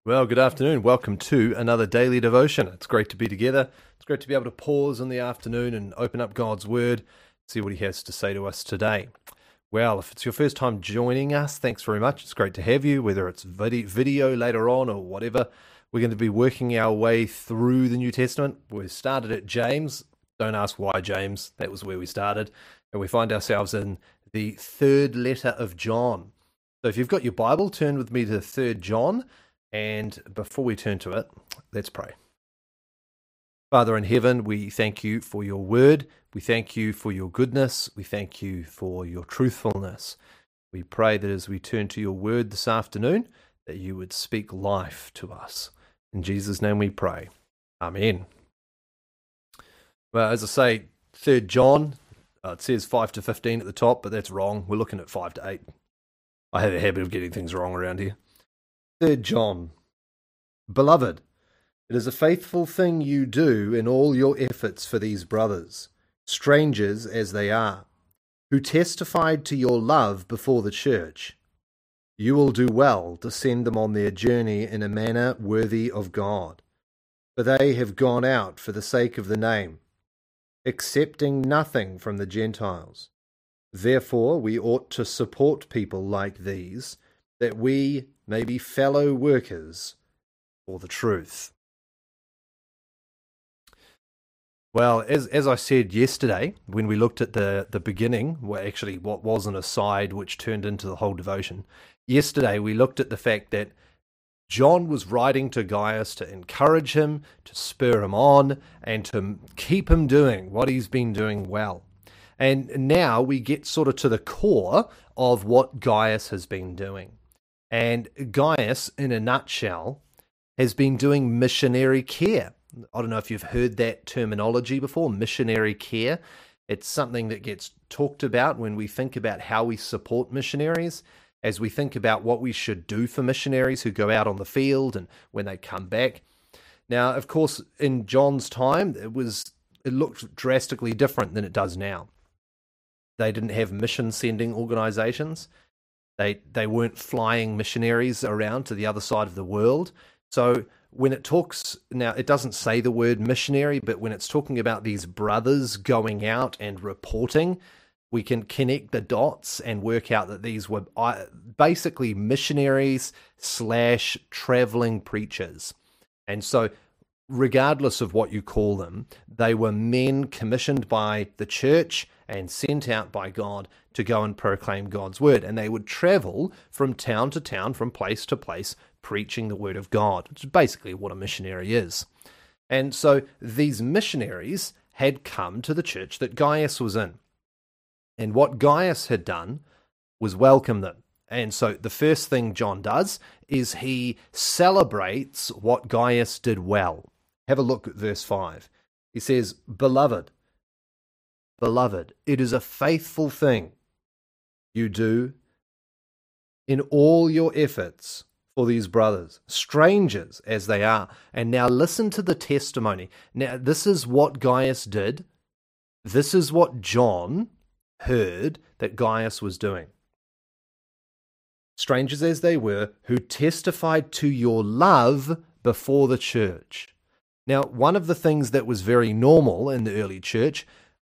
Well, good afternoon. Welcome to another daily devotion. It's great to be together. It's great to be able to pause in the afternoon and open up God's Word, see what He has to say to us today. Well, if it's your first time joining us, thanks very much. It's great to have you, whether it's video later on or whatever. We're going to be working our way through the New Testament. We started at James. Don't ask why James. That was where we started. And we find ourselves in the third letter of John. So if you've got your Bible, turn with me to 3 John. And before we turn to it, let's pray. Father in heaven, we thank you for your word. We thank you for your goodness. We thank you for your truthfulness. We pray that as we turn to your word this afternoon, that you would speak life to us. In Jesus' name we pray. Amen. Well, as I say, 3 John, it says 5 to 15 at the top, but that's wrong. We're looking at 5 to 8. I have a habit of getting things wrong around here. 3 John, Beloved, it is a faithful thing you do in all your efforts for these brothers, strangers as they are, who testified to your love before the church. You will do well to send them on their journey in a manner worthy of God, for they have gone out for the sake of the name, accepting nothing from the Gentiles. Therefore, we ought to support people like these, that we may be fellow workers for the truth. Well, as I said yesterday, when we looked at the beginning, well, actually what was an aside which turned into the whole devotion, yesterday we looked at the fact that John was writing to Gaius to encourage him, to spur him on, and to keep him doing what he's been doing well. And now we get sort of to the core of what Gaius has been doing. And Gaius, in a nutshell, has been doing missionary care. I don't know if you've heard that terminology before, missionary care. It's something that gets talked about when we think about how we support missionaries, as we think about what we should do for missionaries who go out on the field and when they come back. Now, of course, in John's time, it looked drastically different than it does now. They didn't have mission-sending organizations. They weren't flying missionaries around to the other side of the world. So when it talks, now it doesn't say the word missionary, but when it's talking about these brothers going out and reporting, we can connect the dots and work out that these were basically missionaries / traveling preachers. And so regardless of what you call them, they were men commissioned by the church and sent out by God to go and proclaim God's word. And they would travel from town to town, from place to place, preaching the word of God, which is basically what a missionary is. And so these missionaries had come to the church that Gaius was in. And what Gaius had done was welcome them. And so the first thing John does is he celebrates what Gaius did well. Have a look at verse 5. He says, Beloved, it is a faithful thing you do in all your efforts for these brothers, strangers as they are. And now listen to the testimony. Now, this is what Gaius did. This is what John heard that Gaius was doing. Strangers as they were, who testified to your love before the church. Now, one of the things that was very normal in the early church,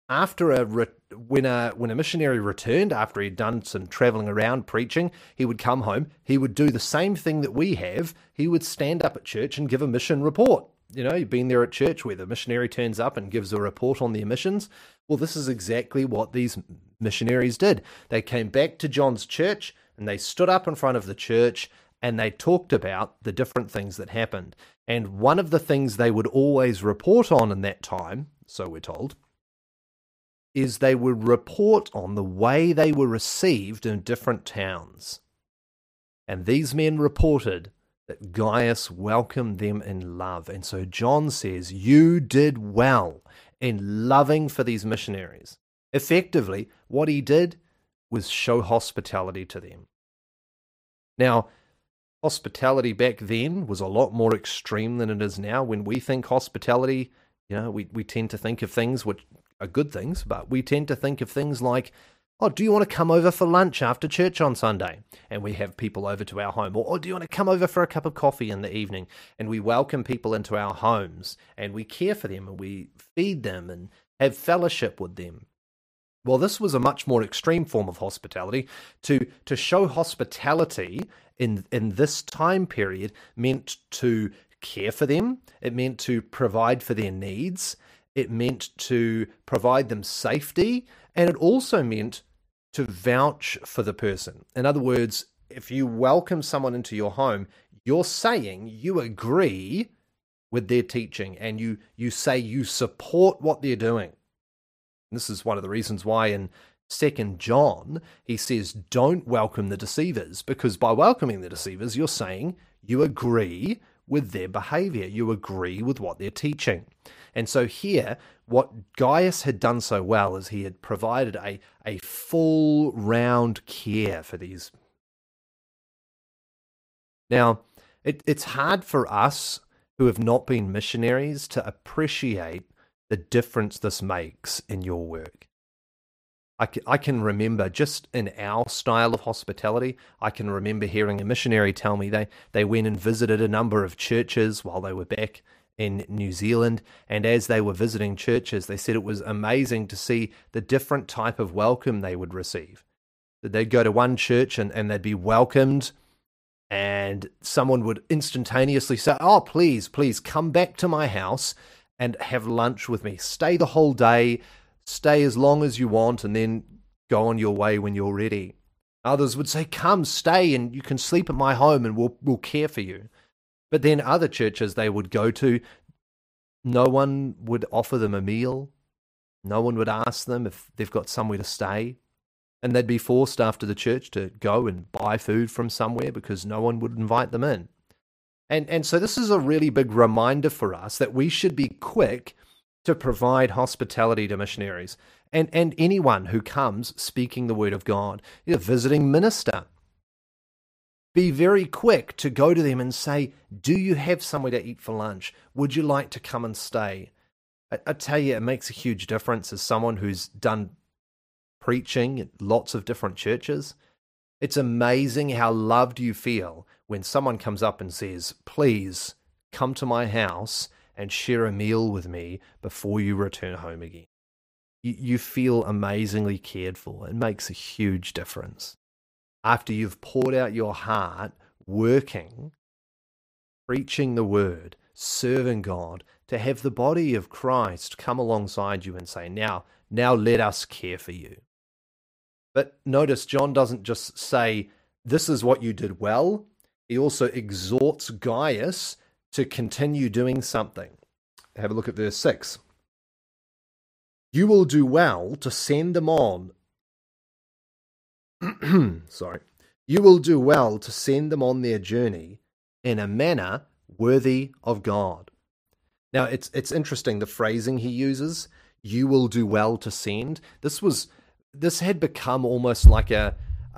when a missionary returned, after he'd done some traveling around preaching, he would come home, he would do the same thing that we have. He would stand up at church and give a mission report. You know, you've been there at church where the missionary turns up and gives a report on their missions. Well, this is exactly what these missionaries did. They came back to John's church and they stood up in front of the church and they talked about the different things that happened. And one of the things they would always report on in that time, so we're told, is they would report on the way they were received in different towns. And these men reported that Gaius welcomed them in love. And so John says, you did well in loving for these missionaries. Effectively, what he did was show hospitality to them. Now, hospitality back then was a lot more extreme than it is now. When we think hospitality, we tend to think of things which are good things, but we tend to think of things like Oh, do you want to come over for lunch after church on Sunday? And we have people over to our home. Or do you want to come over for a cup of coffee in the evening? And we welcome people into our homes and we care for them and we feed them and have fellowship with them. Well, this was a much more extreme form of hospitality. To show hospitality in this time period meant to care for them. It meant to provide for their needs. It meant to provide them safety. And it also meant to vouch for the person. In other words, if you welcome someone into your home, you're saying you agree with their teaching and you say you support what they're doing. This is one of the reasons why in 2 John, he says, don't welcome the deceivers, because by welcoming the deceivers, you're saying you agree with their behavior. You agree with what they're teaching. And so here, what Gaius had done so well is he had provided a full round care for these. Now, it's hard for us who have not been missionaries to appreciate the difference this makes in your work. I can remember just in our style of hospitality, I can remember hearing a missionary tell me they went and visited a number of churches while they were back in New Zealand, and as they were visiting churches, they said it was amazing to see the different type of welcome they would receive. That they'd go to one church and they'd be welcomed, and someone would instantaneously say, oh, please come back to my house and have lunch with me. Stay the whole day, stay as long as you want, and then go on your way when you're ready. Others would say, come, stay, and you can sleep at my home and we'll care for you. But then other churches they would go to, no one would offer them a meal. No one would ask them if they've got somewhere to stay. And they'd be forced after the church to go and buy food from somewhere because no one would invite them in. And so this is a really big reminder for us that we should be quick to provide hospitality to missionaries and anyone who comes speaking the word of God, a visiting minister. Be very quick to go to them and say, do you have somewhere to eat for lunch? Would you like to come and stay? I tell you, it makes a huge difference as someone who's done preaching at lots of different churches. It's amazing how loved you feel when someone comes up and says, please come to my house and share a meal with me before you return home again. You feel amazingly cared for. It makes a huge difference. After you've poured out your heart, working, preaching the word, serving God, to have the body of Christ come alongside you and say, now let us care for you. But notice John doesn't just say, this is what you did well. He also exhorts Gaius to continue doing something. Have a look at verse 6. You will do well to send them on. Sorry. You will do well to send them on their journey in a manner worthy of God. Now, it's interesting, the phrasing he uses, you will do well to send. This had become almost like a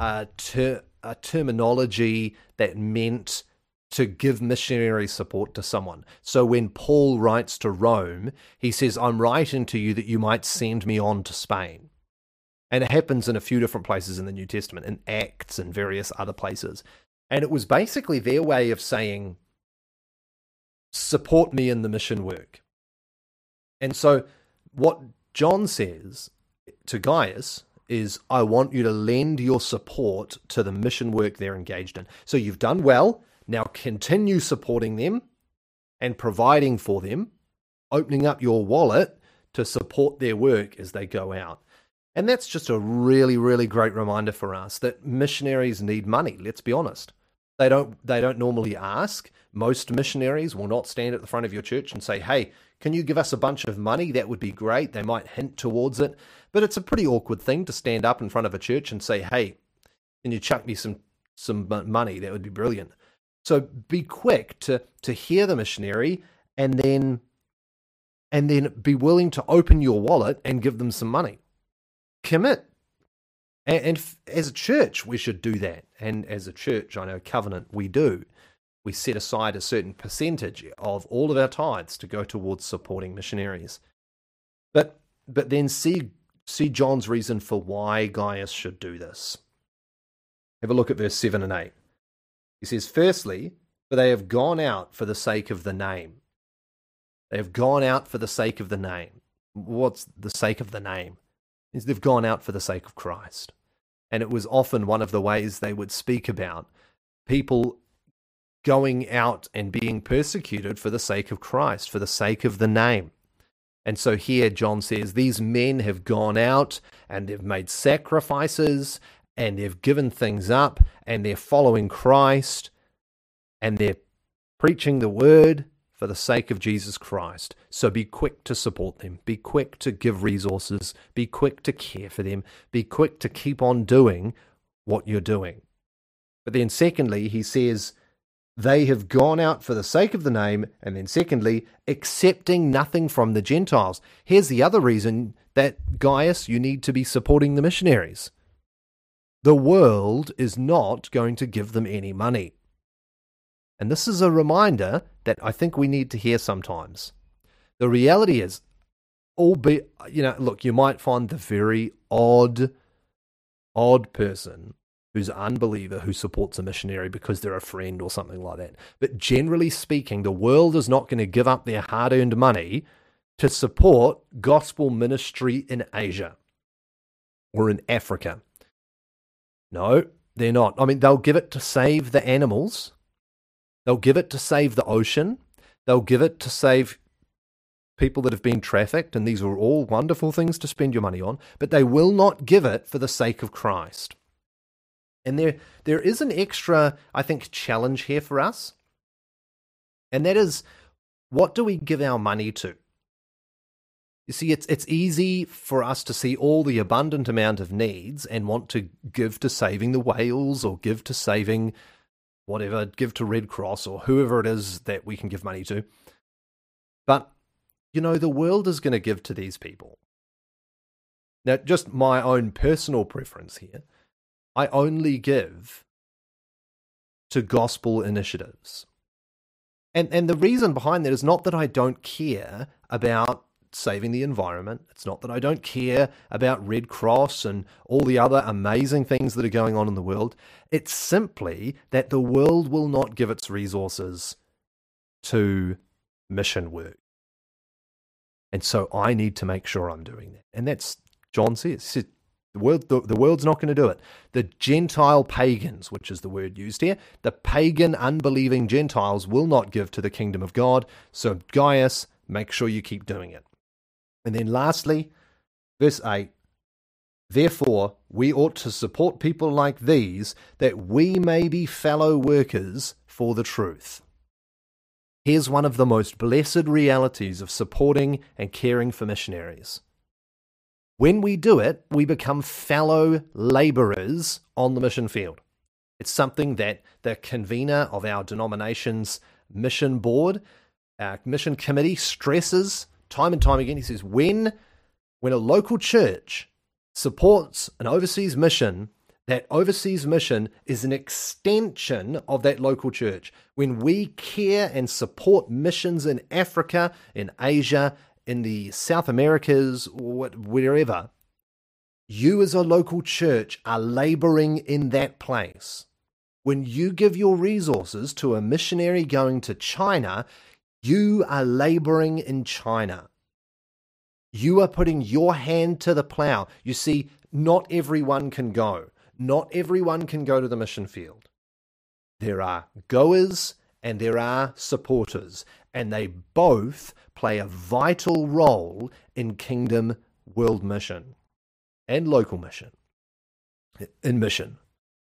terminology that meant to give missionary support to someone. So when Paul writes to Rome, he says, I'm writing to you that you might send me on to Spain. And it happens in a few different places in the New Testament, in Acts and various other places. And it was basically their way of saying, support me in the mission work. And so what John says to Gaius is, I want you to lend your support to the mission work they're engaged in. So you've done well, now continue supporting them and providing for them, opening up your wallet to support their work as they go out. And that's just a really, really great reminder for us that missionaries need money, let's be honest. They don't normally ask. Most missionaries will not stand at the front of your church and say, hey, can you give us a bunch of money? That would be great. They might hint towards it. But it's a pretty awkward thing to stand up in front of a church and say, hey, can you chuck me some money? That would be brilliant. So be quick to hear the missionary and then be willing to open your wallet and give them some money. Commit. And as a church, we should do that. And as a church, I know Covenant, we do. We set aside a certain percentage of all of our tithes to go towards supporting missionaries. But then see see John's reason for why Gaius should do this. Have a look at verse 7 and 8. He says, firstly, for they have gone out for the sake of the name. They have gone out for the sake of the name. What's the sake of the name? Is they've gone out for the sake of Christ. And it was often one of the ways they would speak about people going out and being persecuted for the sake of Christ, for the sake of the name. And so here John says, these men have gone out and they've made sacrifices and they've given things up and they're following Christ and they're preaching the word for the sake of Jesus Christ. So be quick to support them. Be quick to give resources. Be quick to care for them. Be quick to keep on doing what you're doing. But then secondly, he says, they have gone out for the sake of the name, and then secondly, accepting nothing from the Gentiles. Here's the other reason that, Gaius, you need to be supporting the missionaries. The world is not going to give them any money. And this is a reminder that I think we need to hear sometimes. The reality is, look, you might find the very odd person who's an unbeliever who supports a missionary because they're a friend or something like that. But generally speaking, the world is not going to give up their hard-earned money to support gospel ministry in Asia or in Africa. No, they're not. I mean, they'll give it to save the animals. They'll give it to save the ocean. They'll give it to save people that have been trafficked, and these are all wonderful things to spend your money on, but they will not give it for the sake of Christ. And there is an extra, I think, challenge here for us, and that is, what do we give our money to? You see, it's easy for us to see all the abundant amount of needs and want to give to saving the whales or give to saving whatever, give to Red Cross or whoever it is that we can give money to. But, the world is going to give to these people. Now, just my own personal preference here, I only give to gospel initiatives. And the reason behind that is not that I don't care about saving the environment. It's not that I don't care about Red Cross and all the other amazing things that are going on in the world. It's simply that the world will not give its resources to mission work. And so I need to make sure I'm doing that. And that's, John says, the world's not going to do it. The Gentile pagans, which is the word used here, the pagan unbelieving Gentiles will not give to the kingdom of God. So Gaius, make sure you keep doing it. And then lastly, verse 8, therefore we ought to support people like these, that we may be fellow workers for the truth. Here's one of the most blessed realities of supporting and caring for missionaries. When we do it, we become fellow laborers on the mission field. It's something that the convener of our denomination's mission board, our mission committee, stresses time and time again. He says, when a local church supports an overseas mission, that overseas mission is an extension of that local church. When we care and support missions in Africa, in Asia, in the South Americas, wherever, you as a local church are laboring in that place. When you give your resources to a missionary going to China, you are laboring in China. You are putting your hand to the plow. You see, not everyone can go. Not everyone can go to the mission field. There are goers and there are supporters, and they both play a vital role in kingdom world mission and local mission. In mission.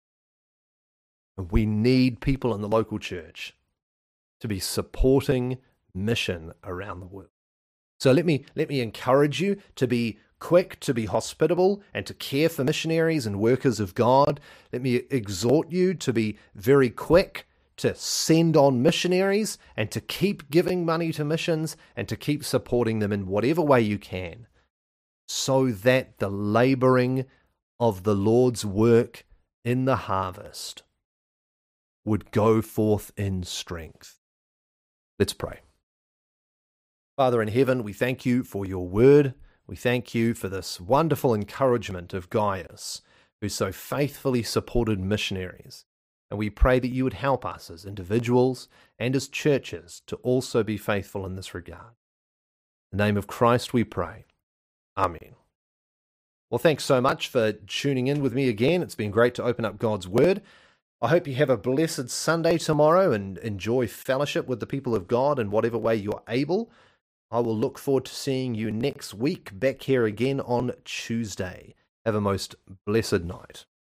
We need people in the local church to be supporting mission around the world. So let me encourage you to be quick, to be hospitable, and to care for missionaries and workers of God. Let me exhort you to be very quick to send on missionaries and to keep giving money to missions and to keep supporting them in whatever way you can, so that the laboring of the Lord's work in the harvest would go forth in strength. Let's pray. Father in heaven, we thank you for your word. We thank you for this wonderful encouragement of Gaius, who so faithfully supported missionaries. And we pray that you would help us as individuals and as churches to also be faithful in this regard. In the name of Christ we pray. Amen. Well, thanks so much for tuning in with me again. It's been great to open up God's Word. I hope you have a blessed Sunday tomorrow and enjoy fellowship with the people of God in whatever way you're able. I will look forward to seeing you next week back here again on Tuesday. Have a most blessed night.